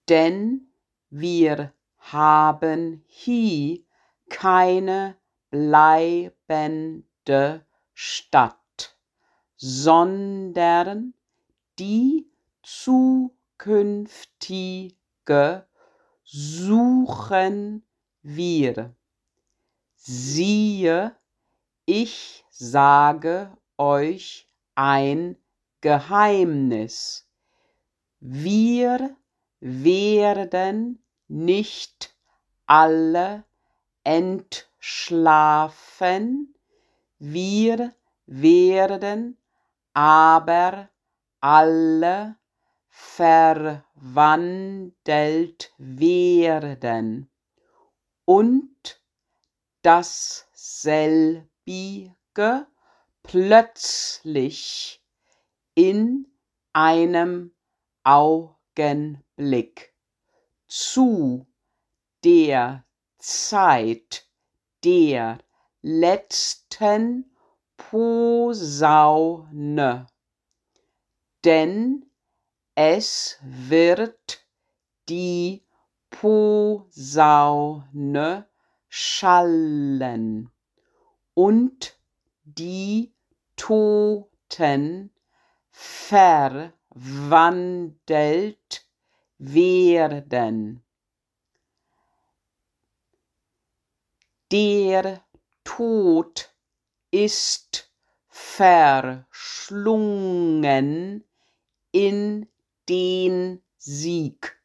denn wir haben hier keine bleibende Stadt, sondern die zukünftige suchen wir. Siehe, ich sage euch ein Geheimnis. Wir werden nicht alle entschlafen, wir werden aber alle verwandelt werden und dasselbige plötzlich in einem Augenblick zu der Zeit der letzten Posaune, denn es wird die Posaune schallen und die Toten verwandelt werden. Der Tod ist verschlungen in den Sieg.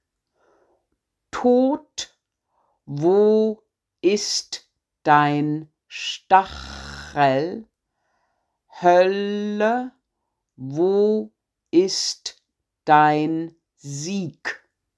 Tod, wo ist dein Stachel? Hölle, wo ist dein Sieg?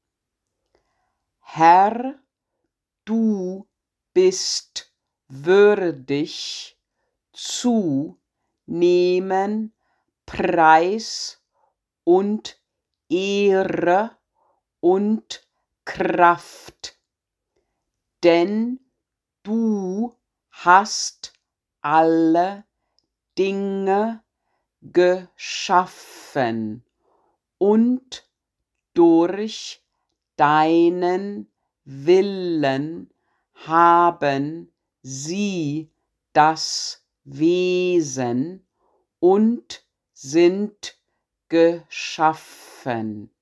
Herr, du bist würdig zu nehmen Preis und Ehre und Kraft, denn du hast alle Dinge geschaffen und durch deinen Willen haben sie das Wesen und sind geschaffen.